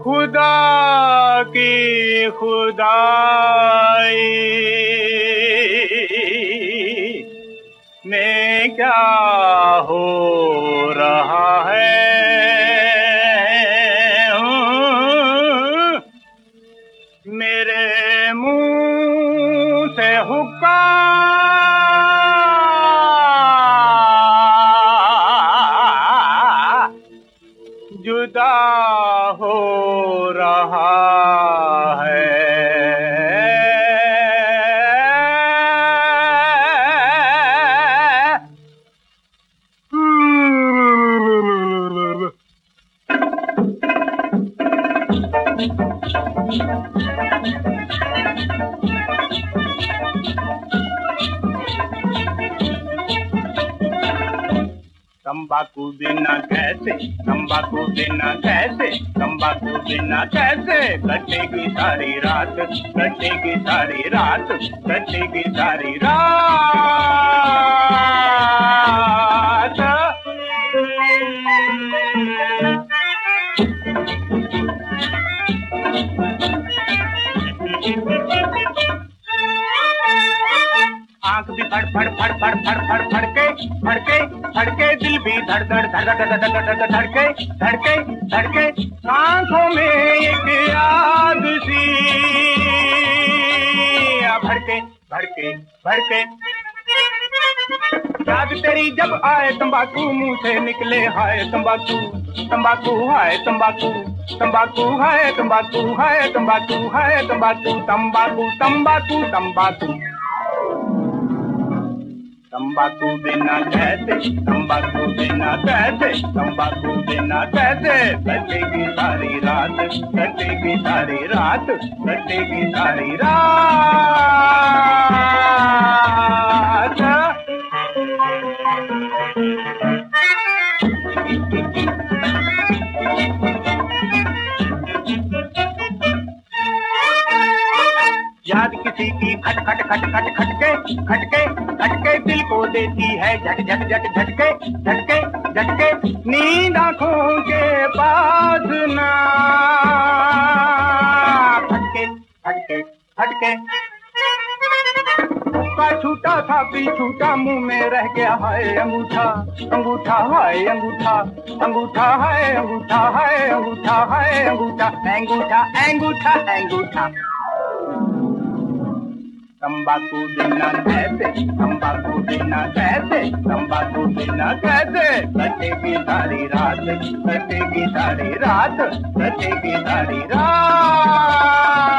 खुदा की खुदाई में क्या हो रहा है। मेरे मुंह से हुक्का जुदा हो रहा है। तंबाकू बिना कैसे, तंबाकू बिना कैसे, तंबाकू बिना कैसे कटेगी सारी रात, कटेगी सारी रात, कटेगी सारी रात। आंख भी फड़ फड़ फड़ फड़ फड़ फड़ फड़के फड़के फड़के, दिल भी धड़ धड़ धड़ धड़ धड़ धड़ धड़के धड़के धड़के, आंखों में एक आग सी भड़के भड़के भड़के। याद तेरी जब आए तंबाकू मुंह से निकले हाय तंबाकू, तंबाकू हाय तंबाकू, तंबाकू हाय तंबाकू, हाय तंबाकू हाय तंबाकू, तंबाकू तंबाकू तंबाकू। तंबाकू बिना कैसे, तंबाकू बिना कैसे, तंबाकू बिना कैसे कटेगी सारी रात, कटेगी सारी रात, कटेगी सारी रात। याद किसी की खट खट खट खट खटके खटके खटके, दिल को देती है झट झट झट झटके झटके झटके, नींद आंखों के पास ना फटके फटके फटके। उसका छूटा था भी छूटा मुंह में रह गया हाय अंगूठा, अंगूठा हाय अंगूठा, अंगूठा हाय अंगूठा, हाय अंगूठा हाय अंगूठा, अंगूठा अंगूठा अंगूठा। तंबाकू बिना कैसे, तंबाकू बिना कैसे, तंबाकू बिना कैसे कटेगी सारी रात, कटेगी सारी रात, कटेगी सारी रात।